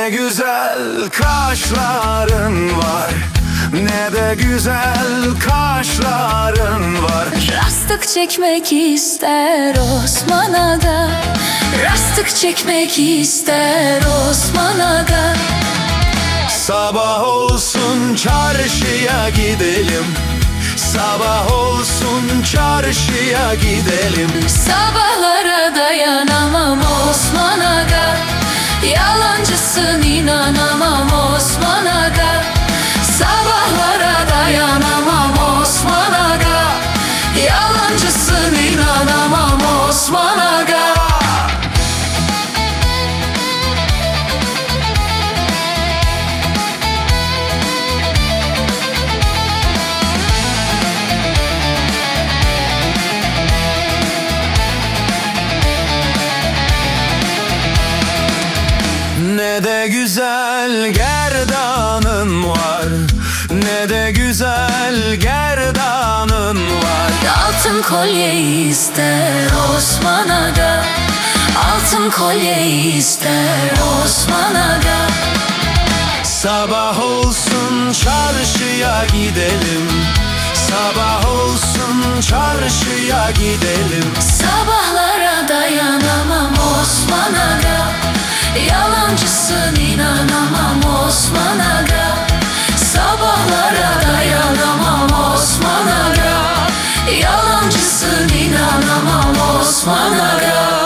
Ne güzel kaşların var, ne de güzel kaşların var. Rastık çekmek ister Osman Aga, rastık çekmek ister Osman Aga. Sabah olsun çarşıya gidelim, sabah olsun çarşıya gidelim. Sabahlara dayanamam Osman Aga, yalancısın inanamam Osman Aga. Sabahlara dayanamam Osman Aga, yalancısın inanamam Osman Aga. Ne de güzel gerdanın var, ne de güzel gerdanın var. Altın kolye ister Osman Aga, altın kolye ister Osman Aga. Sabah olsun çarşıya gidelim, sabah olsun çarşıya gidelim. Sabahlara dayanamam Osman Aga, yalancısın inanamam Osman Aga. Sabahlara dayanamam Osman Aga, yalancısın inanamam Osman Aga.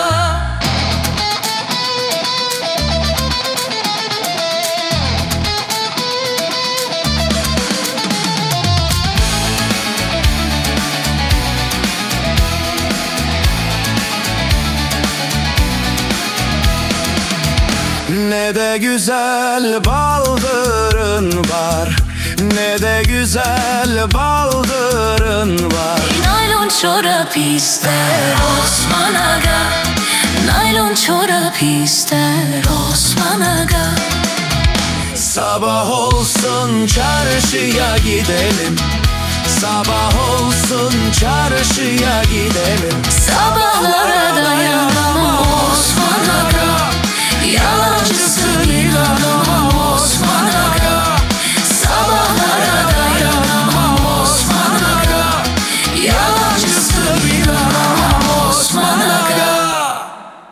Ne de güzel baldırın var, ne de güzel baldırın var. Naylon çorap ister Osman Aga, naylon çorap ister Osman Aga. Sabah olsun çarşıya gidelim, sabah olsun çarşıya gidelim. Sabahlara dayanamam